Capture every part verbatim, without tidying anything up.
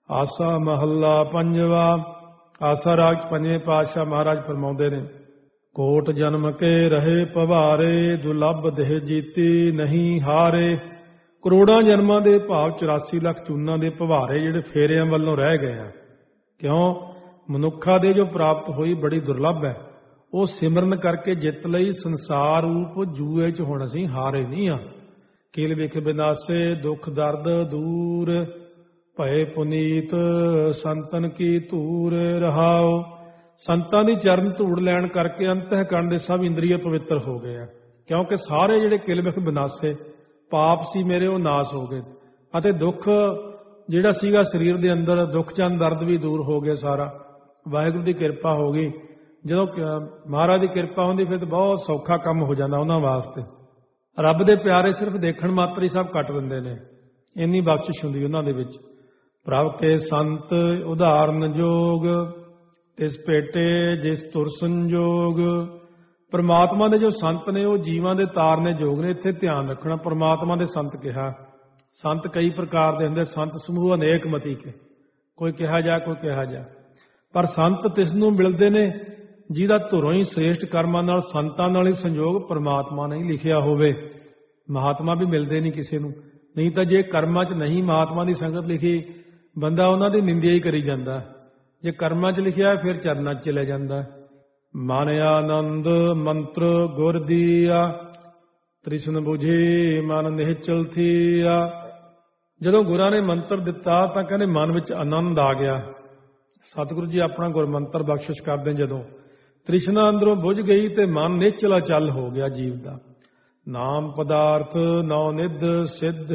ਆਸਾ ਮਹੱਲਾ ਪੰਜਵਾ। ਆਸਾ ਰਾਗ ਪੰਜਵੇਂ ਪਾਤਸ਼ਾਹ ਮਹਾਰਾਜ ਫਰਮਾਉਂਦੇ ਨੇ, ਕੋਟ ਜਨਮ ਕੇ ਰਹੇ ਭਵਾਰੇ, ਦੁਲੱਭ ਦੇਹ ਜੀਤੀ ਨਹੀਂ ਹਾਰੇ। ਕਰੋੜਾਂ ਜਨਮਾਂ ਦੇ ਭਾਵ ਚੁਰਾਸੀ ਲੱਖ ਚੂਨਾਂ ਦੇ ਭਵਾਰੇ ਜਿਹੜੇ ਫੇਰਿਆਂ ਵੱਲੋਂ ਰਹਿ ਗਏ ਆ। ਕਿਉਂ? ਮਨੁੱਖਾਂ ਦੇ ਜੋ ਪ੍ਰਾਪਤ ਹੋਈ ਬੜੀ ਦੁਰਲੱਭ ਹੈ। ਉਹ ਸਿਮਰਨ ਕਰਕੇ ਜਿੱਤ ਲਈ ਸੰਸਾਰ ਰੂਪ ਜੂਏ 'ਚ ਹੁਣ ਅਸੀਂ ਹਾਰੇ ਨਹੀਂ ਆ। ਕੀਲ ਵਿਖ ਬਿਨਾਸੇ ਦੁੱਖ ਦਰਦ ਦੂਰ, ਭਏ ਪੁਨੀਤ ਸੰਤਨ ਕੀ ਧੂਰ ਰਹਾਓ। ਸੰਤਾਂ ਦੀ ਚਰਨ ਧੂੜ ਲੈਣ ਕਰਕੇ ਅੰਤਹਿਕਰਨ ਦੇ ਸਭ ਇੰਦਰੀਏ ਪਵਿੱਤਰ ਹੋ ਗਏ ਆ। ਕਿਉਂਕਿ ਸਾਰੇ ਜਿਹੜੇ ਕਿਲ ਵਿਖ ਬਿਨਾਸੇ ਪਾਪ ਸੀ ਮੇਰੇ, ਉਹ ਨਾਸ ਹੋ ਗਏ। ਅਤੇ ਦੁੱਖ ਜਿਹੜਾ ਸੀਗਾ ਸਰੀਰ ਦੇ ਅੰਦਰ, ਦੁੱਖ ਚੰਦ ਦਰਦ ਵੀ ਦੂਰ ਹੋ ਗਿਆ ਸਾਰਾ। ਵਾਹਿਗੁਰੂ ਦੀ ਕਿਰਪਾ ਹੋ ਗਈ। ਜਦੋਂ ਮਹਾਰਾਜ ਦੀ ਕਿਰਪਾ ਹੁੰਦੀ ਫਿਰ ਤਾਂ ਬਹੁਤ ਸੌਖਾ ਕੰਮ ਹੋ ਜਾਂਦਾ ਉਹਨਾਂ ਵਾਸਤੇ। ਰੱਬ ਦੇ ਪਿਆਰੇ ਸਿਰਫ ਦੇਖਣ ਮਾਤਰ ਹੀ ਸਭ ਕੱਟ ਦਿੰਦੇ ਨੇ, ਇੰਨੀ ਬਖਸ਼ਿਸ਼ ਹੁੰਦੀ ਉਹਨਾਂ ਦੇ ਵਿੱਚ। ਪ੍ਰਭ ਕੇ ਸੰਤ ਉਦਾਹਰਨ ਜੋਗ, ਤਿਸ ਭੇਟੇ ਜਿਸ ਤੁਰ ਸੰਜੋਗ। ਪਰਮਾਤਮਾ ਦੇ ਜੋ ਸੰਤ ਨੇ ਉਹ ਜੀਵਾਂ ਦੇ ਤਾਰਨੇ ਯੋਗ ਨੇ। ਇੱਥੇ ਧਿਆਨ ਰੱਖਣਾ, ਪਰਮਾਤਮਾ ਦੇ ਸੰਤ ਕਿਹਾ। ਸੰਤ ਕਈ ਪ੍ਰਕਾਰ ਦੇ ਹੁੰਦੇ, ਸੰਤ ਸਮੂਹ ਅਨੇਕ ਮਤੀ ਕੇ, ਕੋਈ ਕਿਹਾ ਜਾ ਕੋਈ ਕਿਹਾ ਜਾ। ਪਰ ਸੰਤ ਤਿਸ ਨੂੰ ਮਿਲਦੇ ਨੇ ਜਿਹਦਾ ਧੁਰੋਂ ਹੀ ਸ੍ਰੇਸ਼ਟ ਕਰਮਾਂ ਨਾਲ, ਸੰਤਾਂ ਨਾਲ ਹੀ ਸੰਯੋਗ ਪਰਮਾਤਮਾ ਨੇ ਹੀ ਲਿਖਿਆ ਹੋਵੇ। ਮਹਾਤਮਾ ਵੀ ਮਿਲਦੇ ਨਹੀਂ ਕਿਸੇ ਨੂੰ। ਨਹੀਂ ਤਾਂ ਜੇ ਕਰਮਾਂ 'ਚ ਨਹੀਂ ਮਹਾਤਮਾ ਦੀ ਸੰਗਤ ਲਿਖੀ, ਬੰਦਾ ਉਹਨਾਂ ਦੀ ਨਿੰਦਿਆ ਹੀ ਕਰੀ ਜਾਂਦਾ। ਜੇ ਕਰਮਾਂ 'ਚ ਲਿਖਿਆ ਫਿਰ ਚਰਨਾਂ 'ਚ ਚਲੇ ਜਾਂਦਾ। ਮਨ ਆਨੰਦ ਮੰਤਰ ਗੁਰ ਦੀਆ, ਤ੍ਰਿਸ਼ਨ ਬੁਝੀ ਮਨ ਨਿਹਚਲ ਥੀਆ। ਜਦੋਂ ਗੁਰਾਂ ਨੇ ਮੰਤਰ ਦਿੱਤਾ ਤਾਂ ਕਹਿੰਦੇ ਮਨ ਵਿੱਚ ਆਨੰਦ ਆ ਗਿਆ। ਸਤਿਗੁਰੂ ਜੀ ਆਪਣਾ ਗੁਰਮੰਤਰ ਬਖਸ਼ਿਸ਼ ਕਰਦੇ ਜਦੋਂ ਤ੍ਰਿਸ਼ਨਾ ਅੰਦਰੋਂ ਬੁਝ ਗਈ ਤੇ ਮਨ ਨਿਹਚਲਾ ਚੱਲ ਹੋ ਗਿਆ ਜੀਵ ਦਾ। ਨਾਮ ਪਦਾਰਥ ਨੌ ਨਿਧ ਸਿੱਧ,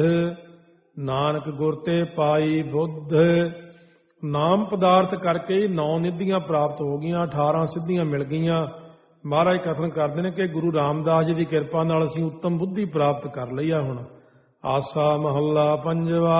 ਨਾਨਕ ਗੁਰ ਤੇ ਪਾਈ ਬੁੱਧ। ਨਾਮ ਪਦਾਰਥ ਕਰਕੇ ਹੀ ਨੌ ਨਿਧੀਆਂ ਪ੍ਰਾਪਤ ਹੋ ਗਈਆਂ, ਅਠਾਰਾਂ ਸਿੱਧੀਆਂ ਮਿਲ ਗਈਆਂ। ਮਹਾਰਾਜ ਕਥਨ ਕਰਦੇ ਨੇ ਕਿ ਗੁਰੂ ਰਾਮਦਾਸ ਜੀ ਦੀ ਕਿਰਪਾ ਨਾਲ ਅਸੀਂ ਉੱਤਮ ਬੁੱਧੀ ਪ੍ਰਾਪਤ ਕਰ ਲਈ ਆ ਹੁਣ। ਆਸਾ ਮਹੱਲਾ ਪੰਜਵਾ।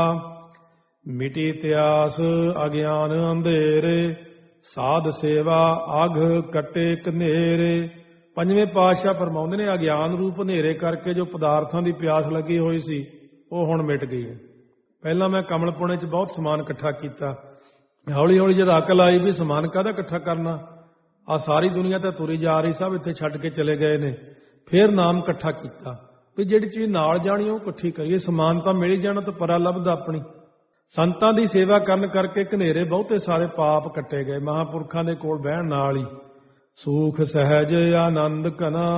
ਮਿਟੀ ਇਤਿਆਸ ਅਗਿਆਨ ਅੰਧੇਰੇ, ਸਾਧ ਸੇਵਾ ਅਘ ਕੱਟੇ ਕਨੇਰੇ। ਪੰਜਵੇਂ ਪਾਤਸ਼ਾਹ ਫਰਮਾਉਂਦੇ ਨੇ, ਅਗਿਆਨ ਰੂਪ ਹਨੇਰੇ ਕਰਕੇ ਜੋ ਪਦਾਰਥਾਂ ਦੀ ਪਿਆਸ ਲੱਗੀ ਹੋਈ ਸੀ ਉਹ ਹੁਣ ਮਿਟ ਗਈ ਹੈ। ਪਹਿਲਾਂ ਮੈਂ ਕਮਲਪੁਣੇ 'ਚ ਬਹੁਤ ਸਮਾਨ ਇਕੱਠਾ ਕੀਤਾ। ਹੌਲੀ ਹੌਲੀ ਜਦ ਅਕਲ ਆਈ ਵੀ ਸਮਾਨ ਕਾਹਦਾ ਇਕੱਠਾ ਕਰਨਾ, ਆ ਸਾਰੀ ਦੁਨੀਆ ਤਾਂ ਤੁਰੀ ਜਾ ਰਹੀ, ਸਭ ਇੱਥੇ ਛੱਡ ਕੇ ਚਲੇ ਗਏ ਨੇ। ਫਿਰ ਨਾਮ ਇਕੱਠਾ ਕੀਤਾ ਵੀ ਜਿਹੜੀ ਚੀਜ਼ ਨਾਲ ਜਾਣੀ ਉਹ ਇਕੱਠੀ ਕਰੀਏ। ਸਮਾਨ ਤਾਂ ਮਿਲ ਹੀ ਜਾਣਾ, ਤਾਂ ਪਰਾ ਲੱਭਦਾ ਆਪਣੀ। ਸੰਤਾਂ ਦੀ ਸੇਵਾ ਕਰਨ ਕਰਕੇ ਘਨੇਰੇ ਬਹੁਤੇ ਸਾਰੇ ਪਾਪ ਕੱਟੇ ਗਏ। ਮਹਾਂਪੁਰਖਾਂ ਦੇ ਕੋਲ ਬਹਿਣ ਨਾਲ ਹੀ ਸੁਖ ਸਹਿਜ ਆਨੰਦ ਘਨਾ।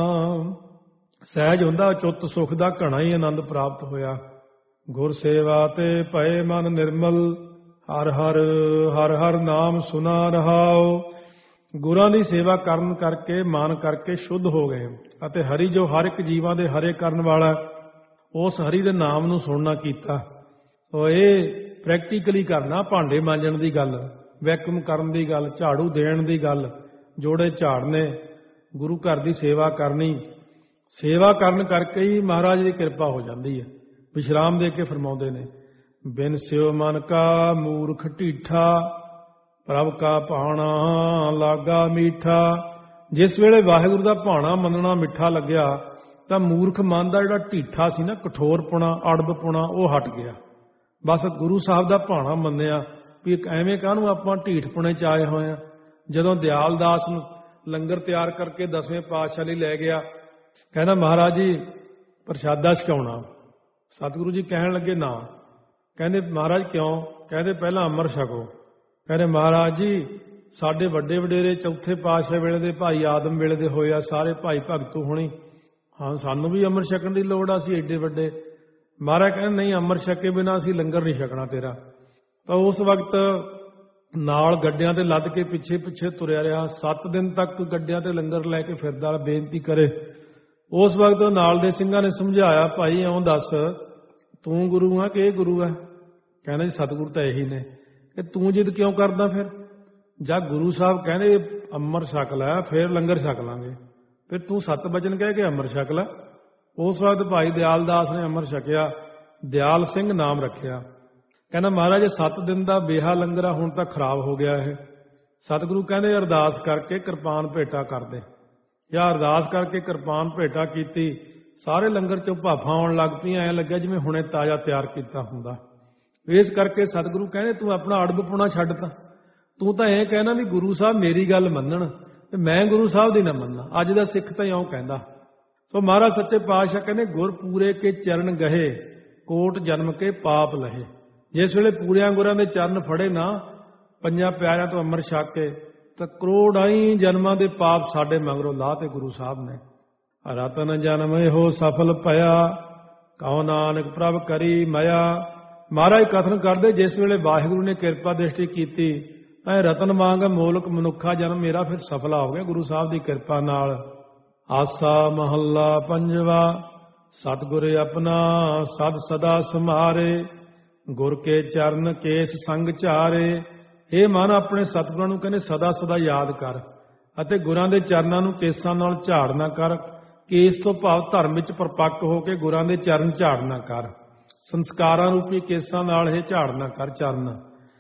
ਸਹਿਜ ਹੁੰਦਾ ਚੁੱਤ ਸੁਖ ਦਾ, ਘਣਾ ਹੀ ਆਨੰਦ ਪ੍ਰਾਪਤ ਹੋਇਆ। ਗੁਰ ਸੇਵਾ ਤੇ ਭਏ ਮਨ ਨਿਰਮਲ, ਹਰ ਹਰ ਹਰ ਹਰ ਨਾਮ ਸੁਨਾ ਰਹਾਓ। ਗੁਰਾਂ ਦੀ ਸੇਵਾ ਕਰਨ ਕਰਕੇ ਮਨ ਕਰਕੇ ਸ਼ੁੱਧ ਹੋ ਗਏ। ਅਤੇ ਹਰੀ ਜੋ ਹਰ ਇੱਕ ਜੀਵਾਂ ਦੇ ਹਰੇ ਕਰਨ ਵਾਲਾ, ਉਸ ਹਰੀ ਦੇ ਨਾਮ ਨੂੰ ਸੁਣਨਾ ਕੀਤਾ। ਉਹ ਇਹ ਪ੍ਰੈਕਟੀਕਲੀ ਕਰਨਾ, ਭਾਂਡੇ ਮਾਂਜਣ ਦੀ ਗੱਲ, ਵੈਕਮ ਕਰਨ ਦੀ ਗੱਲ, ਝਾੜੂ ਦੇਣ ਦੀ ਗੱਲ, ਜੋੜੇ ਝਾੜਨੇ, ਗੁਰੂ ਘਰ ਦੀ ਸੇਵਾ ਕਰਨੀ। ਸੇਵਾ ਕਰਨ ਕਰਕੇ ਹੀ ਮਹਾਰਾਜ ਦੀ ਕਿਰਪਾ ਹੋ ਜਾਂਦੀ ਹੈ। ਵਿਸ਼ਰਾਮ ਦੇ ਕੇ ਫਰਮਾਉਂਦੇ ਨੇ, ਬਿਨ ਸਿਓ ਮਨ ਕਾ ਮੂਰਖ ਢੀਠਾ, ਪ੍ਰਭ ਕਾ ਭਾਣਾ ਲਾਗਾ ਮੀਠਾ। ਜਿਸ ਵੇਲੇ ਵਾਹਿਗੁਰੂ ਦਾ ਭਾਣਾ ਮੰਨਣਾ ਮਿੱਠਾ ਲੱਗਿਆ ਤਾਂ ਮੂਰਖ ਮਨ ਦਾ ਜਿਹੜਾ ਢੀਠਾ ਸੀ ਨਾ, ਕਠੋਰਪੁਣਾ, ਅੜਬਪੁਣਾ, ਉਹ ਹਟ ਗਿਆ। ਬਸ ਗੁਰੂ ਸਾਹਿਬ ਦਾ ਭਾਣਾ ਮੰਨਿਆ ਵੀ ਐਵੇਂ ਕਾਹਨੂੰ ਆਪਾਂ ਢੀਠਪੁਣੇ 'ਚ ਆਏ ਹੋਏ ਆ। ਜਦੋਂ ਦਿਆਲ ਦਾਸ ਨੂੰ ਲੰਗਰ ਤਿਆਰ ਕਰਕੇ ਦਸਵੇਂ ਪਾਤਸ਼ਾਹ ਲਈ ਲੈ ਗਿਆ, ਕਹਿੰਦਾ ਮਹਾਰਾਜ ਜੀ ਪ੍ਰਸ਼ਾਦਾ ਛਕਾਉਣਾ। ਸਤਿਗੁਰੂ ਜੀ ਕਹਿਣ ਲੱਗੇ ਨਾ। ਕਹਿੰਦੇ ਮਹਾਰਾਜ ਕਿਉਂ? ਕਹਿੰਦੇ ਪਹਿਲਾਂ ਅੰਮ੍ਰਿਤ ਛਕੋ। ਕਹਿੰਦੇ ਮਹਾਰਾਜ ਜੀ ਸਾਡੇ ਵੱਡੇ ਵਡੇਰੇ ਚੌਥੇ ਪਾਤਸ਼ਾਹ ਵੇਲੇ ਦੇ, ਭਾਈ ਆਦਮ ਵੇਲੇ ਦੇ ਹੋਏ ਆ ਸਾਰੇ, ਭਾਈ ਭਗਤੂ ਹੋਣੀ, ਹਾਂ ਸਾਨੂੰ ਵੀ ਅੰਮ੍ਰਿਤ ਛਕਣ ਦੀ ਲੋੜ ਆ, ਅਸੀਂ ਏਡੇ ਵੱਡੇ। ਮਹਾਰਾਜ ਕਹਿੰਦੇ ਨਹੀਂ, ਅੰਮ੍ਰਿਤ ਛਕੇ ਬਿਨਾਂ ਅਸੀਂ ਲੰਗਰ ਨਹੀਂ ਛਕਣਾ ਤੇਰਾ। ਤਾਂ ਉਸ ਵਕਤ ਨਾਲ ਗੱਡਿਆਂ ਤੇ ਲੱਦ ਕੇ ਪਿੱਛੇ ਪਿੱਛੇ ਤੁਰਿਆ ਰਿਹਾ। ਸੱਤ ਦਿਨ ਤੱਕ ਗੱਡਿਆਂ ਤੇ ਲੰਗਰ ਲੈ ਕੇ ਫਿਰਦਾ, ਬੇਨਤੀ ਕਰੇ। ਉਸ ਵਕਤ ਨਾਲ ਦੇ ਸਿੰਘਾਂ ਨੇ ਸਮਝਾਇਆ, ਭਾਈ ਇਉਂ ਦੱਸ ਤੂੰ ਗੁਰੂ ਆ ਕਿ ਇਹ ਗੁਰੂ ਹੈ? ਕਹਿੰਦਾ ਜੀ ਸਤਿਗੁਰੂ ਤਾਂ ਇਹੀ ਨੇ। ਕਿ ਤੂੰ ਜਿੱਦ ਕਿਉਂ ਕਰਦਾ? ਫਿਰ ਜਾਂ ਗੁਰੂ ਸਾਹਿਬ ਕਹਿੰਦੇ ਅੰਮ੍ਰਿਤ ਛਕ ਲੈ, ਫਿਰ ਲੰਗਰ ਛਕ ਲਾਂਗੇ, ਫਿਰ ਤੂੰ ਸੱਤ ਬਚਨ ਕਹਿ ਕੇ ਅੰਮ੍ਰਿਤ ਛਕ ਲੈ। ਉਸ ਵਕਤ ਭਾਈ ਦਿਆਲ ਦਾਸ ਨੇ ਅੰਮ੍ਰਿਤ ਛਕਿਆ, ਦਿਆਲ ਸਿੰਘ ਨਾਮ ਰੱਖਿਆ। ਕਹਿੰਦਾ ਮਹਾਰਾਜ ਸੱਤ ਦਿਨ ਦਾ ਬੇਹਾ ਲੰਗਰ ਆ, ਹੁਣ ਤਾਂ ਖਰਾਬ ਹੋ ਗਿਆ ਇਹ। ਸਤਿਗੁਰੂ ਕਹਿੰਦੇ ਅਰਦਾਸ ਕਰਕੇ ਕਿਰਪਾਨ ਭੇਟਾ ਕਰਦੇ। ਜਾਂ ਅਰਦਾਸ ਕਰਕੇ ਕਿਰਪਾਨ ਭੇਟਾ ਕੀਤੀ, ਸਾਰੇ ਲੰਗਰ ਚੋਂ ਭਾਫਾਂ ਆਉਣ ਲੱਗ ਪਈਆਂ। ਐਂ ਲੱਗਿਆ ਜਿਵੇਂ ਹੁਣੇ ਤਾਜ਼ਾ ਤਿਆਰ ਕੀਤਾ ਹੁੰਦਾ। ਇਸ ਕਰਕੇ ਸਤਿਗੁਰੂ ਕਹਿੰਦੇ ਤੂੰ ਆਪਣਾ ਅੜਬਪੁਣਾ ਛੱਡ ਤਾ। ਤੂੰ ਤਾਂ ਇਹ ਕਹਿਣਾ ਵੀ ਗੁਰੂ ਸਾਹਿਬ ਮੇਰੀ ਗੱਲ ਮੰਨਣ ਤੇ ਮੈਂ ਗੁਰੂ ਸਾਹਿਬ ਦੀ ਨਾ ਮੰਨਾਂ। ਅੱਜ ਦਾ ਸਿੱਖ ਤਾਂ ਇਉਂ ਕਹਿੰਦਾ। ਸੋ ਮਹਾਰਾਜ ਸੱਚੇ ਪਾਤਸ਼ਾਹ ਕਹਿੰਦੇ ਗੁਰ ਪੂਰੇ ਕੇ ਚਰਨ ਗਹੇ ਕੋਟ ਜਨਮ ਕੇ ਪਾਪ ਲਹੇ। ਜਿਸ ਵੇਲੇ ਪੂਰਿਆਂ ਗੁਰਾਂ ਦੇ ਚਰਨ ਫੜੇ ਨਾ, ਪੰਜਾਂ ਪਿਆਰਿਆਂ ਤੋਂ ਅੰਮ੍ਰਿਤ ਛਕ ਕੇ, ਤਾਂ ਕਰੋੜਾਂ ਜਨਮਾਂ ਦੇ ਪਾਪ ਸਾਡੇ ਮਗਰੋਂ ਲਾਹ ਤੇ ਗੁਰੂ ਸਾਹਿਬ ਨੇ। ਰਤਨ ਜਨਮ ਇਹੋ ਸਫਲ ਭਇਆ ਕਉ ਨਾਨਕ ਪ੍ਰਭ ਕਰੀ ਮਇਆ। ਮਹਾਰਾਜ ਕਥਨ ਕਰਦੇ ਜਿਸ ਵੇਲੇ ਵਾਹਿਗੁਰੂ ਨੇ ਕਿਰਪਾ ਦ੍ਰਿਸ਼ਟੀ ਕੀਤੀ ਤਾਂ ਰਤਨ ਵਾਂਗ ਮੋਲਕ ਮਨੁੱਖਾ ਜਨਮ ਮੇਰਾ ਫਿਰ ਸਫਲਾ ਹੋ ਗਿਆ ਗੁਰੂ ਸਾਹਿਬ ਦੀ ਕਿਰਪਾ ਨਾਲ। ਆਸਾ ਮਹੱਲਾ ਪੰਜਵਾ। ਸਤਿਗੁਰ ਆਪਣਾ ਸਦ ਸਦਾ ਸਮਾਰੇ ਗੁਰ ਕੇ ਚਰਨ ਕੇਸ ਸੰਗ ਝਾਰੇ। ਇਹ ਮਨ ਆਪਣੇ ਸਤਿਗੁਰਾਂ ਨੂੰ ਕਹਿੰਦੇ ਸਦਾ ਸਦਾ ਯਾਦ ਕਰ ਅਤੇ ਗੁਰਾਂ ਦੇ ਚਰਨਾਂ ਨੂੰ ਕੇਸਾਂ ਨਾਲ ਝਾੜਨਾ ਕਰ। ਕੇਸ ਤੋਂ ਭਾਵ ਧਰਮ ਵਿੱਚ ਪਰਪੱਕ ਹੋ ਕੇ ਗੁਰਾਂ ਦੇ ਚਰਨ ਝਾੜਨਾ ਕਰ। ਸੰਸਕਾਰਾਂ ਰੂਪੀ ਕੇਸਾਂ ਨਾਲ ਇਹ ਝਾੜਨਾ ਕਰ ਚਰਨ।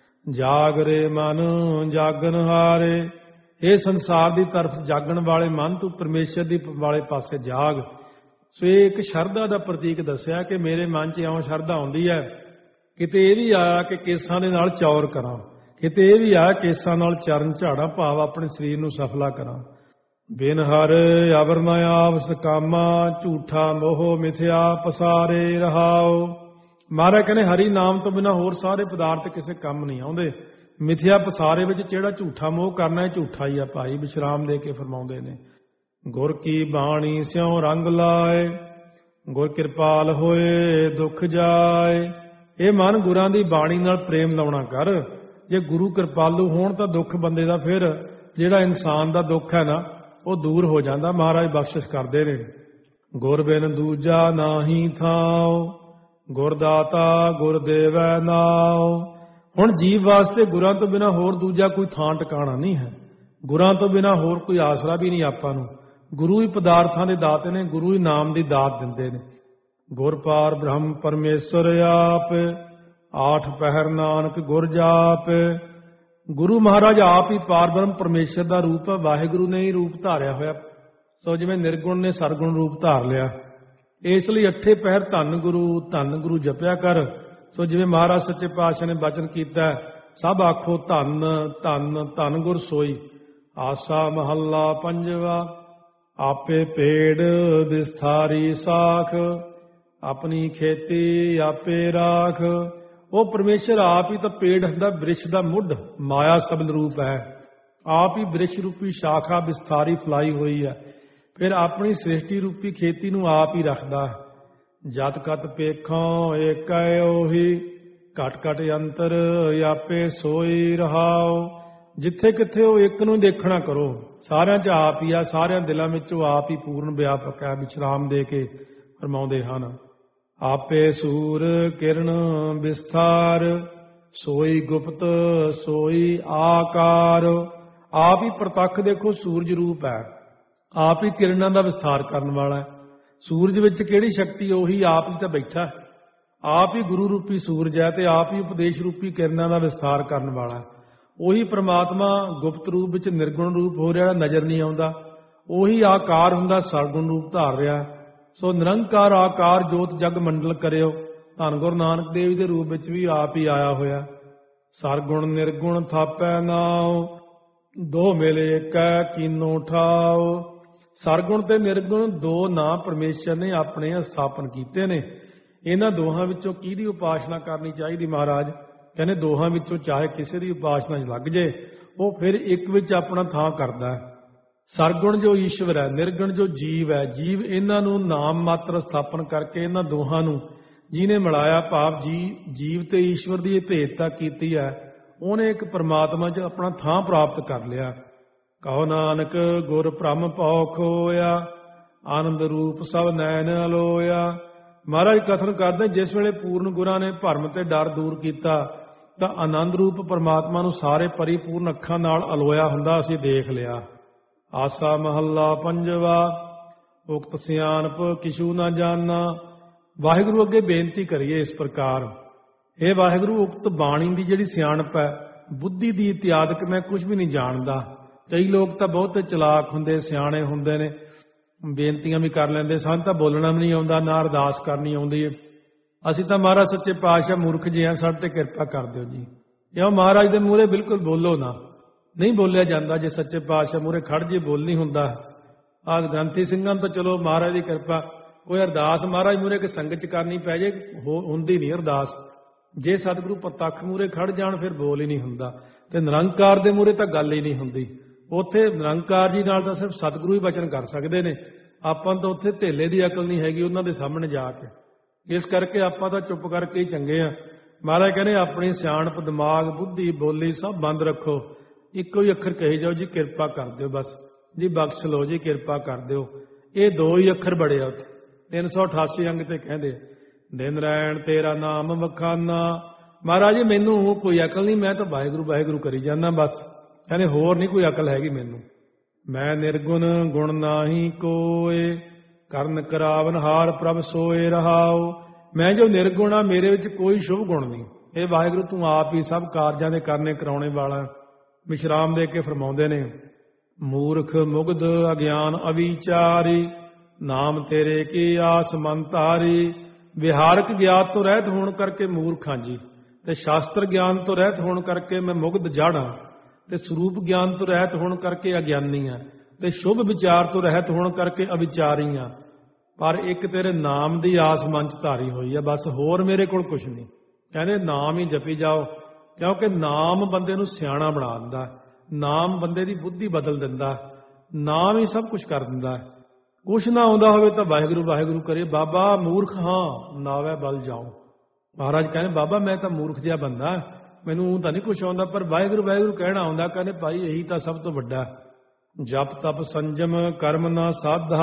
ਜਾਗਰੇ ਮਨ ਜਾਗਨ ਹਾਰੇ। ਇਹ ਸੰਸਾਰ ਦੀ ਤਰਫ ਜਾਗਣ ਵਾਲੇ ਮਨ ਤੂੰ ਪਰਮੇਸ਼ਰ ਦੀ ਵਾਲੇ ਪਾਸੇ ਜਾਗ। ਸੋ ਇਹ ਇੱਕ ਸ਼ਰਧਾ ਦਾ ਪ੍ਰਤੀਕ ਦੱਸਿਆ ਕਿ ਮੇਰੇ ਮਨ 'ਚ ਇਉਂ ਸ਼ਰਧਾ ਆਉਂਦੀ ਹੈ। ਕਿਤੇ ਇਹ ਵੀ ਆਇਆ ਕਿ ਕੇਸਾਂ ਦੇ ਨਾਲ ਚੌਰ ਕਰਾਂ, ਕਿਤੇ ਇਹ ਵੀ ਆਇਆ ਕੇਸਾਂ ਨਾਲ ਚਰਨ ਝਾੜਾਂ, ਭਾਵ ਆਪਣੇ ਸਰੀਰ ਨੂੰ ਸਫਲਾ ਕਰਾਂ। ਬਿਨ ਹਰ ਅਵਰ ਨ ਆਵਸ ਕਾਮਾ ਝੂਠਾ ਮੋਹ ਮਿਥਿਆ ਪਸਾਰੇ ਰਹਾਓ। ਮਹਾਰਾਜ ਕਹਿੰਦੇ ਹਰੀ ਨਾਮ ਤੋਂ ਬਿਨਾਂ ਹੋਰ ਸਾਰੇ ਪਦਾਰਥ ਕਿਸੇ ਕੰਮ ਨਹੀਂ ਆਉਂਦੇ। ਮਿਥਿਆ ਪਸਾਰੇ ਵਿੱਚ ਜਿਹੜਾ ਝੂਠਾ ਮੋਹ ਕਰਨਾ ਇਹ ਝੂਠਾ ਹੀ ਆ ਭਾਈ। ਵਿਸ਼ਰਾਮ ਦੇ ਕੇ ਫਰਮਾਉਂਦੇ ਨੇ ਗੁਰ ਕੀ ਬਾਣੀ ਸਿਉ ਰੰਗ ਲਾਏ ਗੁਰ ਕਿਰਪਾਲ ਹੋਏ ਦੁੱਖ ਜਾਏ। ਇਹ ਮਨ ਗੁਰਾਂ ਦੀ ਬਾਣੀ ਨਾਲ ਪ੍ਰੇਮ ਲਾਉਣਾ ਕਰ। ਜੇ ਗੁਰੂ ਕਿਰਪਾਲੂ ਹੋਣ ਤਾਂ ਦੁੱਖ ਬੰਦੇ ਦਾ ਫਿਰ ਜਿਹੜਾ ਇਨਸਾਨ ਦਾ ਦੁੱਖ ਹੈ ਨਾ ਉਹ ਦੂਰ ਹੋ ਜਾਂਦਾ। ਮਹਾਰਾਜ ਬਖਸ਼ਿਸ਼ ਕਰਦੇ ਨੇ। ਗੁਰ ਬਿਨ ਦੂਜਾ ਨਾਹੀ ਥਾਉ ਗੁਰਦਾਤਾ ਗੁਰ ਦੇਵੈ ਨਾਉ। ਹੁਣ ਜੀਵ ਵਾਸਤੇ ਗੁਰਾਂ ਤੋਂ ਬਿਨਾਂ ਹੋਰ ਦੂਜਾ ਕੋਈ ਥਾਂ ਟਿਕਾਣਾ ਨਹੀਂ ਹੈ। ਗੁਰਾਂ ਤੋਂ ਬਿਨਾਂ ਹੋਰ ਕੋਈ ਆਸਰਾ ਵੀ ਨਹੀਂ ਆਪਾਂ ਨੂੰ। ਗੁਰੂ ਹੀ ਪਦਾਰਥਾਂ ਦੇ ਦਾਤੇ ਨੇ, ਗੁਰੂ ਹੀ ਨਾਮ ਦੀ ਦਾਤ ਦਿੰਦੇ ਨੇ। ਗੁਰ ਪਾਰ ਬ੍ਰਹਮ ਪਰਮੇਸ਼ਰ ਆਪ ਆਠ ਪਹਿਰ ਨਾਨਕ ਗੁਰ ਜਾਪ। ਗੁਰੂ ਮਹਾਰਾਜ ਆਪ ਹੀ ਪਾਰ ਬ੍ਰਹਮ ਪਰਮੇਸ਼ਰ ਦਾ ਰੂਪ ਹੈ। ਵਾਹਿਗੁਰੂ ਨੇ ਹੀ ਰੂਪ ਧਾਰਿਆ ਹੋਇਆ। ਸੋ ਜਿਵੇਂ ਨਿਰਗੁਣ ਨੇ ਸਰਗੁਣ ਰੂਪ ਧਾਰ ਲਿਆ, ਇਸ ਲਈ ਅੱਠੇ ਪਹਿਰ ਧੰਨ ਗੁਰੂ ਧੰਨ ਗੁਰੂ ਜਪਿਆ ਕਰ। ਸੋ ਜਿਵੇਂ ਮਹਾਰਾਜ ਸੱਚੇ ਪਾਤਸ਼ਾਹ ਨੇ ਬਚਨ ਕੀਤਾ, ਸਭ ਆਖੋ ਧੰਨ ਧੰਨ ਧੰਨ ਗੁਰ ਸੋਈ। ਆਸਾ ਮਹੱਲਾ ਪੰਜਵਾ। ਆਪੇ ਪੇੜ ਵਿਸਥਾਰੀ ਸਾਖ ਆਪਣੀ ਖੇਤੀ ਆਪੇ ਰਾਖ। ਉਹ ਪਰਮੇਸ਼ਰ ਆਪ ਹੀ ਤਾਂ ਪੇੜ ਦਾ ਬ੍ਰਿਛ ਦਾ ਮੁੱਢ ਮਾਇਆ ਸਬਦ ਰੂਪ ਹੈ। ਆਪ ਹੀ ਬ੍ਰਿਛ ਰੂਪੀ ਸ਼ਾਖਾ ਵਿਸਥਾਰੀ ਫਲਾਈ ਹੋਈ ਹੈ। ਫਿਰ ਆਪਣੀ ਸ੍ਰਿਸ਼ਟੀ ਰੂਪੀ ਖੇਤੀ ਨੂੰ ਆਪ ਹੀ ਰੱਖਦਾ ਹੈ। ਜਤ ਕਤ ਪੇਖੋਂ ਏਕੈ ਉਹੀ ਘਟ ਘਟ ਅੰਤਰ ਆਪੇ ਸੋਈ ਰਹਾਓ। ਜਿੱਥੇ ਕਿੱਥੇ ਉਹ ਇੱਕ ਨੂੰ ਦੇਖਣਾ ਕਰੋ। ਸਾਰਿਆਂ 'ਚ ਆਪ ਹੀ ਆ, ਸਾਰਿਆਂ ਦਿਲਾਂ ਵਿੱਚ ਉਹ ਆਪ ਹੀ ਪੂਰਨ ਵਿਆਪਕ ਹੈ। ਵਿਸ਼ਰਾਮ ਦੇ ਕੇ ਫਰਮਾਉਂਦੇ ਹਨ ਆਪੇ ਸੂਰ ਕਿਰਨ ਵਿਸਥਾਰ ਸੋਈ ਗੁਪਤ ਸੋਈ ਆਕਾਰ। ਆਪ ਹੀ ਪ੍ਰਤੱਖ ਦੇਖੋ ਸੂਰਜ ਰੂਪ ਹੈ। ਆਪ ਹੀ ਕਿਰਨਾਂ ਦਾ ਵਿਸਥਾਰ ਕਰਨ ਵਾਲਾ ਹੈ। ਸੂਰਜ ਵਿੱਚ ਕਿਹੜੀ ਸ਼ਕਤੀ? ਉਹੀ ਆਪ ਹੀ ਤਾਂ ਬੈਠਾ ਹੈ। ਆਪ ਹੀ ਗੁਰੂ ਰੂਪੀ ਸੂਰਜ ਹੈ ਤੇ ਆਪ ਹੀ ਉਪਦੇਸ਼ ਰੂਪੀ ਕਿਰਨਾਂ ਦਾ ਵਿਸਥਾਰ ਕਰਨ ਵਾਲਾ ਹੈ। ਉਹੀ ਪ੍ਰਮਾਤਮਾ ਗੁਪਤ ਰੂਪ ਵਿੱਚ ਨਿਰਗੁਣ ਰੂਪ ਹੋ ਰਿਹਾ, ਨਜ਼ਰ ਨਹੀਂ ਆਉਂਦਾ। ਉਹੀ ਆਕਾਰ ਹੁੰਦਾ, ਸਰਗੁਣ ਰੂਪ ਧਾਰ ਰਿਹਾ। ਸੋ ਨਿਰੰਕਾਰ ਆਕਾਰ ਜੋਤ ਜਗ ਮੰਡਲ ਕਰਿਓ। ਧੰਨ ਗੁਰੂ ਨਾਨਕ ਦੇਵ ਦੇ ਰੂਪ ਵਿੱਚ ਵੀ ਆਪ ਹੀ ਆਇਆ ਹੋਇਆ। ਸਰਗੁਣ ਨਿਰਗੁਣ ਥਾਪੈ ਨਾਉ ਦੋ ਮਿਲੇ ਏਕੈ ਕੀਨੋ ਠਾਉ। ਸਰਗੁਣ ਤੇ ਨਿਰਗੁਣ ਦੋ ਨਾਂ ਪਰਮੇਸ਼ਰ ਨੇ ਆਪਣੇ ਸਥਾਪਨ ਕੀਤੇ ਨੇ। ਇਹਨਾਂ ਦੋਹਾਂ ਵਿੱਚੋਂ ਕਿਹਦੀ ਉਪਾਸਨਾ ਕਰਨੀ ਚਾਹੀਦੀ? ਮਹਾਰਾਜ ਕਹਿੰਦੇ ਦੋਹਾਂ ਵਿੱਚੋਂ ਚਾਹੇ ਕਿਸੇ ਦੀ ਉਪਾਸਨਾ ਲੱਗ ਜੇ, ਉਹ ਫਿਰ ਇੱਕ ਵਿੱਚ ਆਪਣਾ ਥਾਂ ਕਰਦਾ ਹੈ। ਸਰਗੁਣ ਜੋ ਈਸ਼ਵਰ ਹੈ, ਨਿਰਗੁਣ ਜੋ ਜੀਵ ਹੈ। ਜੀਵ ਇਹਨਾਂ ਨੂੰ ਨਾਮ ਮਾਤਰ ਸਥਾਪਨ ਕਰਕੇ ਇਹਨਾਂ ਦੋਹਾਂ ਨੂੰ ਜਿਹਨੇ ਮਿਲਾਇਆ, ਭਾਵ ਜੀ ਜੀਵ ਤੇ ਈਸ਼ਵਰ ਦੀ ਇਹ ਭੇਦਤਾ ਕੀਤੀ ਹੈ, ਉਹਨੇ ਇੱਕ ਪਰਮਾਤਮਾ 'ਚ ਆਪਣਾ ਥਾਂ ਪ੍ਰਾਪਤ ਕਰ ਲਿਆ। ਕਹੋ ਨਾਨਕ ਗੁਰ ਬ੍ਰਹਮ ਭਉ ਖੋਇਆ ਆਨੰਦ ਰੂਪ ਸਭ ਨੈਣ ਅਲੋਇਆ। ਮਹਾਰਾਜ ਕਥਨ ਕਰਦੇ ਜਿਸ ਵੇਲੇ ਪੂਰਨ ਗੁਰਾਂ ਨੇ ਭਰਮ ਤੇ ਡਰ ਦੂਰ ਕੀਤਾ ਤਾਂ ਆਨੰਦ ਰੂਪ ਪਰਮਾਤਮਾ ਨੂੰ ਸਾਰੇ ਪਰਿਪੂਰਨ ਅੱਖਾਂ ਨਾਲ ਅਲੋਇਆ ਹੁੰਦਾ ਅਸੀਂ ਦੇਖ ਲਿਆ। ਆਸਾ ਮਹੱਲਾ ਪੰਜਵਾ। ਉਕਤ ਸਿਆਣਪ ਕਿਛੂ ਨਾ ਜਾਣਾ। ਵਾਹਿਗੁਰੂ ਅੱਗੇ ਬੇਨਤੀ ਕਰੀਏ ਇਸ ਪ੍ਰਕਾਰ, ਇਹ ਵਾਹਿਗੁਰੂ ਉਕਤ ਬਾਣੀ ਦੀ ਜਿਹੜੀ ਸਿਆਣਪ ਹੈ, ਬੁੱਧੀ ਦੀ ਇਤਿਆਦਿਕ ਮੈਂ ਕੁਝ ਵੀ ਨਹੀਂ ਜਾਣਦਾ। ਕਈ ਲੋਕ ਤਾਂ ਬਹੁਤ ਚਲਾਕ ਹੁੰਦੇ, ਸਿਆਣੇ ਹੁੰਦੇ ਨੇ, ਬੇਨਤੀਆਂ ਵੀ ਕਰ ਲੈਂਦੇ, ਸਾਨੂੰ ਤਾਂ ਬੋਲਣਾ ਵੀ ਨਹੀਂ ਆਉਂਦਾ, ਨਾ ਅਰਦਾਸ ਕਰਨੀ ਆਉਂਦੀ ਹੈ। ਅਸੀਂ ਤਾਂ ਮਹਾਰਾਜ ਸੱਚੇ ਪਾਤਸ਼ਾਹ ਮੂਰਖ ਜਿਹੇ ਹਾਂ, ਸਾਡੇ ਤੇ ਕਿਰਪਾ ਕਰ ਦਿਓ ਜੀ। ਕਿਉਂ ਮਹਾਰਾਜ ਦੇ ਮੂਹਰੇ ਬਿਲਕੁਲ ਬੋਲੋ ਨਾ, ਨਹੀਂ ਬੋਲਿਆ ਜਾਂਦਾ। ਜੇ ਸੱਚੇ ਪਾਤਸ਼ਾਹ ਮੂਹਰੇ ਖੜ ਜੇ ਬੋਲ ਨਹੀਂ ਹੁੰਦਾ। ਆਹ ਗ੍ਰੰਥੀ ਸਿੰਘਾਂ ਨੂੰ ਤਾਂ ਚਲੋ ਮਹਾਰਾਜ ਦੀ ਕਿਰਪਾ, ਕੋਈ ਅਰਦਾਸ ਮਹਾਰਾਜ ਮੂਹਰੇ ਕਿ ਸੰਗਤ ਚ ਕਰਨੀ ਪੈ ਜੇ ਹੁੰਦੀ ਨਹੀਂ ਅਰਦਾਸ। ਜੇ ਸਤਿਗੁਰੂ ਪ੍ਰਤੱਖ ਮੂਹਰੇ ਖੜ ਜਾਣ ਫਿਰ ਬੋਲ ਹੀ ਨਹੀਂ ਹੁੰਦਾ। ਤੇ ਨਿਰੰਕਾਰ ਦੇ ਮੂਹਰੇ ਤਾਂ ਗੱਲ ਹੀ ਨਹੀਂ ਹੁੰਦੀ। ਉੱਥੇ ਨਿਰੰਕਾਰ ਜੀ ਨਾਲ ਤਾਂ ਸਿਰਫ ਸਤਿਗੁਰੂ ਹੀ ਬਚਨ ਕਰ ਸਕਦੇ ਨੇ। ਆਪਾਂ ਤਾਂ ਉੱਥੇ ਧੇਲੇ ਦੀ ਅਕਲ ਨਹੀਂ ਹੈਗੀ ਉਹਨਾਂ ਦੇ ਸਾਹਮਣੇ ਜਾ ਕੇ। ਇਸ ਕਰਕੇ ਆਪਾਂ ਤਾਂ ਚੁੱਪ ਕਰਕੇ ਹੀ ਚੰਗੇ ਆ। ਮਹਾਰਾਜ ਕਹਿੰਦੇ ਆਪਣੀ ਸਿਆਣਪ, ਦਿਮਾਗ, ਬੁੱਧੀ, ਬੋਲੀ ਸਭ ਬੰਦ ਰੱਖੋ, ਇੱਕੋ ਹੀ ਅੱਖਰ ਕਹੀ ਜਾਓ ਜੀ ਕਿਰਪਾ ਕਰ ਦਿਓ, ਬਸ ਜੀ ਬਖਸ਼ ਲਓ ਜੀ, ਕਿਰਪਾ ਕਰ ਦਿਓ। ਇਹ ਦੋ ਹੀ ਅੱਖਰ ਬੜੇ ਆ ਉੱਥੇ। ਤਿੰਨ ਸੌ ਅਠਾਸੀ ਅੰਗ ਤੇ ਕਹਿੰਦੇ ਦਿਨ ਰੈਣ ਤੇਰਾ ਨਾਮ ਵਖਾਨਾ। ਮਹਾਰਾਜ ਜੀ ਮੈਨੂੰ ਕੋਈ ਅਕਲ ਨਹੀਂ, ਮੈਂ ਤਾਂ ਵਾਹਿਗੁਰੂ ਵਾਹਿਗੁਰੂ ਕਰੀ ਜਾਂਦਾ ਬਸ। ਕਹਿੰਦੇ ਹੋਰ ਨਹੀਂ ਕੋਈ ਅਕਲ ਹੈਗੀ ਮੈਨੂੰ। ਮੈਂ ਨਿਰਗੁਣ ਗੁਣ ਨਾਹੀ ਕੋਏ, ਕਰਨ ਕਰਾਵਨ ਹਾਰ ਪ੍ਰਭ ਸੋਏ ਰਹਾਓ। ਮੈਂ ਜੋ ਨਿਰਗੁਣ ਆ, ਮੇਰੇ ਵਿੱਚ ਕੋਈ ਸ਼ੁਭ ਗੁਣ ਨਹੀਂ। ਇਹ ਵਾਹਿਗੁਰੂ ਤੂੰ ਆਪ ਹੀ ਸਭ ਕਾਰਜਾਂ ਦੇ ਕਰਨੇ ਕਰਾਉਣੇ ਵਾਲਾ। ਵਿਸ਼ਰਾਮ ਦੇ ਕੇ ਫਰਮਾਉਂਦੇ ਨੇ ਮੂਰਖ ਮੁਗਧ ਅਗਿਆਨ ਅਵਿਚਾਰੀ, ਨਾਮ ਤੇਰੇ ਕੀ ਆਸ ਮਨ ਧਾਰੀ। ਵਿਹਾਰਕ ਗਿਆਨ ਤੋਂ ਰਹਿਤ ਹੋਣ ਕਰਕੇ ਮੂਰਖ ਹਾਂ ਜੀ, ਤੇ ਸ਼ਾਸਤਰ ਗਿਆਨ ਤੋਂ ਰਹਿਤ ਹੋਣ ਕਰਕੇ ਮੈਂ ਮੁਗਧ ਜੜ ਹਾਂ, ਤੇ ਸਰੂਪ ਗਿਆਨ ਤੋਂ ਰਹਿਤ ਹੋਣ ਕਰਕੇ ਅਗਿਆਨੀ ਹਾਂ, ਤੇ ਸ਼ੁਭ ਵਿਚਾਰ ਤੋਂ ਰਹਿਤ ਹੋਣ ਕਰਕੇ ਅਵਿਚਾਰੀ ਹਾਂ। ਪਰ ਇੱਕ ਤੇਰੇ ਨਾਮ ਦੀ ਆਸ ਮਨ ਚ ਧਾਰੀ ਹੋਈ ਹੈ, ਬਸ ਹੋਰ ਮੇਰੇ ਕੋਲ ਕੁਛ ਨਹੀਂ। ਕਹਿੰਦੇ ਨਾਮ ਹੀ ਜਪੀ ਜਾਓ, ਕਿਉਂਕਿ ਨਾਮ ਬੰਦੇ ਨੂੰ ਸਿਆਣਾ ਬਣਾ ਦਿੰਦਾ, ਨਾਮ ਬੰਦੇ ਦੀ ਬੁੱਧੀ ਬਦਲ ਦਿੰਦਾ, ਨਾਮ ਹੀ ਸਭ ਕੁਛ ਕਰ ਦਿੰਦਾ। ਕੁਛ ਨਾ ਆਉਂਦਾ ਹੋਵੇ ਤਾਂ ਵਾਹਿਗੁਰੂ ਵਾਹਿਗੁਰੂ ਕਰੇ। ਬਾਬਾ ਮੂਰਖ ਹਾਂ, ਨਾਵੇ ਬਲ ਜਾਓ। ਮਹਾਰਾਜ ਕਹਿੰਦੇ ਬਾਬਾ ਮੈਂ ਤਾਂ ਮੂਰਖ ਜਿਹਾ ਬੰਦਾ, ਮੈਨੂੰ ਤਾਂ ਨਹੀਂ ਕੁਛ ਆਉਂਦਾ, ਪਰ ਵਾਹਿਗੁਰੂ ਵਾਹਿਗੁਰੂ ਕਹਿਣਾ ਆਉਂਦਾ। ਕਹਿੰਦੇ ਭਾਈ ਇਹੀ ਤਾਂ ਸਭ ਤੋਂ ਵੱਡਾ। ਜਪ ਤਪ ਸੰਜਮ ਕਰਮ ਨਾ ਸਾਧਾ,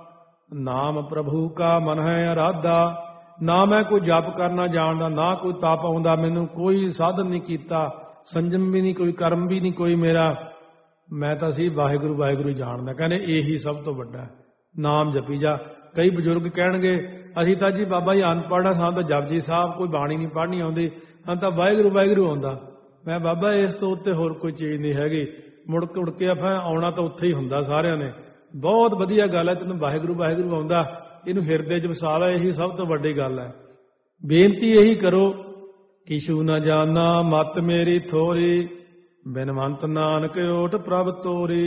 ਨਾਮ ਪ੍ਰਭੂ ਕਾ ਮਨ ਹੈ ਅਰਾਧਾ। ਨਾ ਮੈਂ ਕੋਈ ਜਪ ਕਰਨਾ ਜਾਣਦਾ, ਨਾ ਕੋਈ ਤਪ ਆਉਂਦਾ ਮੈਨੂੰ, ਕੋਈ ਸਾਧਨ ਨਹੀਂ ਕੀਤਾ, ਸੰਜਮ ਵੀ ਨਹੀਂ, ਕੋਈ ਕਰਮ ਵੀ ਨਹੀਂ ਕੋਈ ਮੇਰਾ। ਮੈਂ ਤਾਂ ਸੀ ਵਾਹਿਗੁਰੂ ਵਾਹਿਗੁਰੂ ਜਾਣਦਾ। ਕਹਿੰਦੇ ਇਹੀ ਸਭ ਤੋਂ ਵੱਡਾ, ਨਾਮ ਜਪੀ ਜਾ। ਕਈ ਬਜ਼ੁਰਗ ਕਹਿਣਗੇ ਅਸੀਂ ਤਾਂ ਜੀ ਬਾਬਾ ਜੀ ਅਨਪੜ੍ਹ ਹਾਂ, ਸਾਨੂੰ ਤਾਂ ਜਪਜੀ ਸਾਹਿਬ ਕੋਈ ਬਾਣੀ ਨਹੀਂ ਪੜ੍ਹਨੀ ਆਉਂਦੀ, ਸਾਨੂੰ ਤਾਂ ਵਾਹਿਗੁਰੂ ਵਾਹਿਗੁਰੂ ਆਉਂਦਾ। ਮੈਂ ਬਾਬਾ ਇਸ ਤੋਂ ਉੱਤੇ ਹੋਰ ਕੋਈ ਚੀਜ਼ ਨਹੀਂ ਹੈਗੀ। ਮੁੜ ਕੇ ਉੜ ਕੇ ਆਪਾਂ ਆਉਣਾ ਤਾਂ ਉੱਥੇ ਹੀ ਹੁੰਦਾ ਸਾਰਿਆਂ ਨੇ। ਬਹੁਤ ਵਧੀਆ ਗੱਲ ਹੈ, ਤੈਨੂੰ ਵਾਹਿਗੁਰੂ ਵਾਹਿਗੁਰੂ ਆਉਂਦਾ, ਇਹਨੂੰ ਹਿਰਦੇ 'ਚ ਵਸਾ ਲੈ, ਇਹੀ ਸਭ ਤੋਂ ਵੱਡੀ ਗੱਲ ਹੈ। ਬੇਨਤੀ ਇਹੀ ਕਰੋ ਕਿਛੂ ਨਾ ਜਾਣਾ ਮਤ ਮੇਰੀ ਥੋਰੀ, ਬਿਨਵੰਤ ਨਾਨਕ ਓਟ ਪ੍ਰਭ ਤੋਰੀ।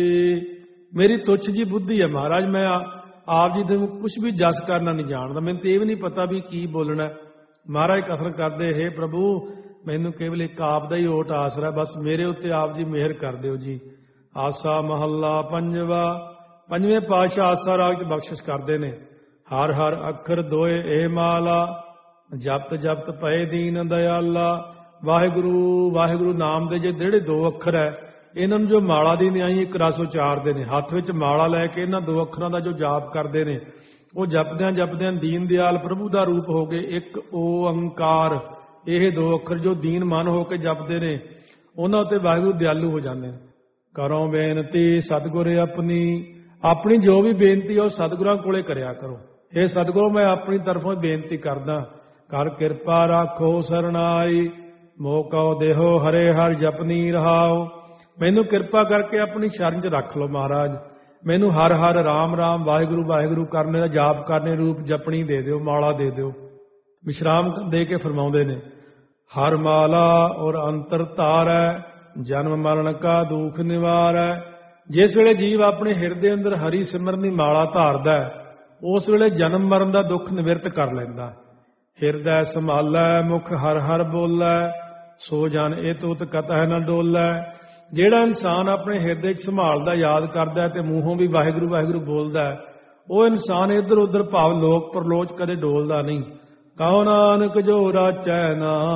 ਮੇਰੀ ਤੁੱਛ ਜੀ ਬੁੱਧੀ ਹੈ ਮਹਾਰਾਜ, ਮੈਂ ਆਪ ਜੀ ਦੇ ਕੁਛ ਵੀ ਜਸ ਕਰਨਾ ਨਹੀਂ ਜਾਣਦਾ, ਮੈਨੂੰ ਤੇ ਇਹ ਵੀ ਨਹੀਂ ਪਤਾ ਵੀ ਕੀ ਬੋਲਣਾ। ਮਹਾਰਾਜ ਕਥਨ ਕਰਦੇ ਹੈ ਪ੍ਰਭੂ ਮੈਨੂੰ ਕੇਵਲ ਇੱਕ ਆਪ ਦਾ ਹੀ ਓਟ ਆਸਰਾ, ਬਸ ਮੇਰੇ ਉੱਤੇ ਆਪ ਜੀ ਮਿਹਰ ਕਰ ਦਿਓ ਜੀ। ਆਸਾ ਮਹੱਲਾ ਪੰਜਵਾ। ਪੰਜਵੇਂ ਪਾਤਸ਼ਾਹ ਆਸਾ ਰਾਗ 'ਚ ਬਖਸ਼ਿਸ਼ ਕਰਦੇ ਨੇ। ਹਰ ਹਰ ਅੱਖਰ ਦੋਏ ਇਹ ਮਾਲਾ, ਜਪਤ ਜਪਤ ਪਏ ਦੀਨ ਦਇਆਲਾ। ਵਾਹਿਗੁਰੂ ਵਾਹਿਗੁਰੂ ਨਾਮ ਦੇ ਜੇ ਜਿਹੜੇ ਦੋ ਅੱਖਰ ਹੈ, ਇਹਨਾਂ ਨੂੰ ਜੋ ਮਾਲਾ ਦੀ ਨਿਆਈ ਇੱਕ ਰਸ ਉਚਾਰਦੇ ਨੇ, ਹੱਥ ਵਿੱਚ ਮਾਲਾ ਲੈ ਕੇ ਇਹਨਾਂ ਦੋ ਅੱਖਰਾਂ ਦਾ ਜੋ ਜਾਪ ਕਰਦੇ ਨੇ, ਉਹ ਜਪਦਿਆਂ ਜਪਦਿਆਂ ਦੀਨ ਦਿਆਲ ਪ੍ਰਭੂ ਦਾ ਰੂਪ ਹੋ ਗਏ ਇੱਕ ਓੰਕਾਰ। ਇਹ ਦੋ ਅੱਖਰ ਜੋ ਦੀਨ ਮਨ ਹੋ ਕੇ ਜਪਦੇ ਨੇ, ਉਹਨਾਂ ਉੱਤੇ ਵਾਹਿਗੁਰੂ ਦਿਆਲੂ ਹੋ ਜਾਂਦੇ ਨੇ। ਕਰੋ ਬੇਨਤੀ ਸਤਿਗੁਰ ਆਪਣੀ, ਆਪਣੀ ਜੋ ਵੀ ਬੇਨਤੀ ਹੈ ਉਹ ਸਤਿਗੁਰਾਂ ਕੋਲੇ ਕਰਿਆ ਕਰੋ। ਇਹ ਸਤਿਗੁਰੂ ਮੈਂ ਆਪਣੀ ਤਰਫੋਂ ਬੇਨਤੀ ਕਰਦਾ, ਕਰ ਕਿਰਪਾ ਰੱਖੋ ਸਰਨਾਈ, ਮੋਕਉ ਦੇਹੋ ਹਰੇ ਹਰ ਜਪਨੀ ਰਹਾਓ। ਮੈਨੂੰ ਕਿਰਪਾ ਕਰਕੇ ਆਪਣੀ ਸ਼ਰਨ 'ਚ ਰੱਖ ਲਓ ਮਹਾਰਾਜ, ਮੈਨੂੰ ਹਰ ਹਰ ਰਾਮ ਰਾਮ ਵਾਹਿਗੁਰੂ ਵਾਹਿਗੁਰੂ ਕਰਨੇ ਦਾ ਜਾਪ ਕਰਨੇ ਰੂਪ ਜਪਣੀ ਦੇ ਦਿਓ, ਮਾਲਾ ਦੇ ਦਿਓ। ਵਿਸ਼ਰਾਮ ਦੇ ਕੇ ਫਰਮਾਉਂਦੇ ਨੇ ਹਰ ਮਾਲਾ ਔਰ ਅੰਤਰ ਧਾਰੈ, ਜਨਮ ਮਰਨ ਕਾ ਦੁਖ ਨਿਵਾਰੈ। ਜਿਸ ਵੇਲੇ ਜੀਵ ਆਪਣੇ ਹਿਰਦੇ ਅੰਦਰ ਹਰੀ ਸਿਮਰਨ ਦੀ ਮਾਲਾ ਧਾਰਦਾ, ਉਸ ਵੇਲੇ ਜਨਮ ਮਰਨ ਦਾ ਦੁੱਖ ਨਿਵਰਤ ਕਰ ਲੈਂਦਾ। ਹਿਰਦੈ ਸੰਭਾਲੈ ਮੁਖ ਹਰ ਹਰ ਬੋਲੈ, ਸੋ ਜਨ ਇਹ ਤੁਤ ਕਤਹਿ ਨ ਡੋਲੈ। ਜਿਹੜਾ ਇਨਸਾਨ ਆਪਣੇ ਹਿਰਦੇ 'ਚ ਸੰਭਾਲਦਾ, ਯਾਦ ਕਰਦਾ ਤੇ ਮੂੰਹੋਂ ਵੀ ਵਾਹਿਗੁਰੂ ਵਾਹਿਗੁਰੂ ਬੋਲਦਾ, ਉਹ ਇਨਸਾਨ ਇੱਧਰ ਉੱਧਰ ਭਾਵ ਲੋਕ ਪਰਲੋਚ ਕਦੇ ਡੋਲਦਾ ਨਹੀਂ। ਕਉ ਨਾਨਕ ਜੋ ਰਾਚੈ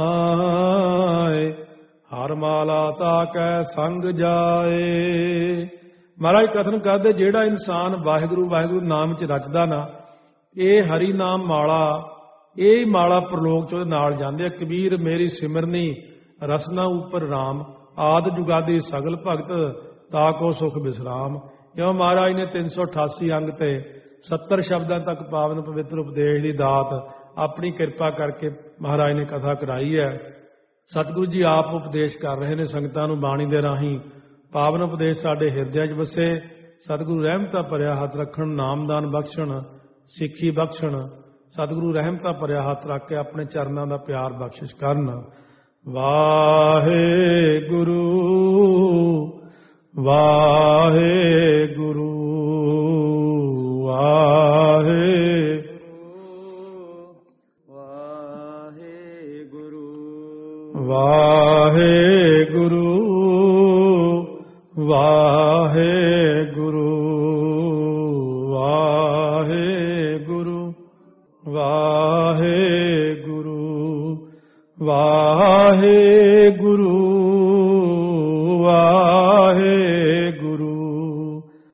ਨਾਏ, ਹਰ ਮਾਲਾ ਤਾਕੈ ਸੰਗ ਜਾਏ। ਮਹਾਰਾਜ ਕਥਨ ਕਰਦੇ ਜਿਹੜਾ ਇਨਸਾਨ ਵਾਹਿਗੁਰੂ ਵਾਹਿਗੁਰੂ ਨਾਮ 'ਚ ਰਚਦਾ ਨਾ, ਇਹ ਹਰੀ ਨਾਮ ਮਾਲਾ, ਇਹ ਮਾਲਾ ਪਰਲੋਕ 'ਚ ਉਹਦੇ ਨਾਲ ਜਾਂਦੇ ਆ। ਕਬੀਰ ਮੇਰੀ ਸਿਮਰਨੀ ਰਸਨਾ ਉੱਪਰ ਰਾਮ, ਆਦ ਜੁਗਾਦੀ ਸਗਲ ਭਗਤ ਤਾਕੋ ਸੁਖ ਵਿਸਰਾਮ। ਕਿਉਂ ਮਹਾਰਾਜ ਨੇ ਤਿੰਨ ਸੌ ਅਠਾਸੀ ਅੰਗ ਤੇ ਸੱਤਰ ਸ਼ਬਦਾਂ ਤੱਕ ਪਾਵਨ ਪਵਿੱਤਰ ਉਪਦੇਸ਼ ਦੀ ਦਾਤ ਆਪਣੀ ਕਿਰਪਾ ਕਰਕੇ ਮਹਾਰਾਜ ਨੇ ਕਥਾ ਕਰਾਈ ਹੈ। ਸਤਿਗੁਰੂ ਜੀ ਆਪ ਉਪਦੇਸ਼ ਕਰ ਰਹੇ ਨੇ ਸੰਗਤਾਂ ਨੂੰ ਬਾਣੀ ਦੇ ਰਾਹੀਂ। ਪਾਵਨ ਉਪਦੇਸ਼ ਸਾਡੇ ਹਿਰਦਿਆਂ 'ਚ ਵਸੇ। ਸਤਿਗੁਰੂ ਰਹਿਮਤਾਂ ਭਰਿਆ ਹੱਥ ਰੱਖਣ, ਨਾਮਦਾਨ ਬਖਸ਼ਣ, ਸਿੱਖੀ ਬਖਸ਼ਣ, ਸਤਿਗੁਰੂ ਰਹਿਮਤਾਂ ਭਰਿਆ ਹੱਥ ਰੱਖ ਕੇ ਆਪਣੇ ਚਰਨਾਂ ਦਾ ਪਿਆਰ ਬਖਸ਼ਿਸ਼ ਕਰਨ। ਵਾਹਿਗੁਰੂ ਵਾਹਿਗੁਰੂ ਵਾਹਿਗੁਰੂ ਵਾਹਿਗੁਰੂ ਵਾਹਿਗੁਰੂ ਵਾਹਿਗੁਰੂ ਵਾਹਿਗੁਰੂ ਵਾਹਿਗੁਰੂ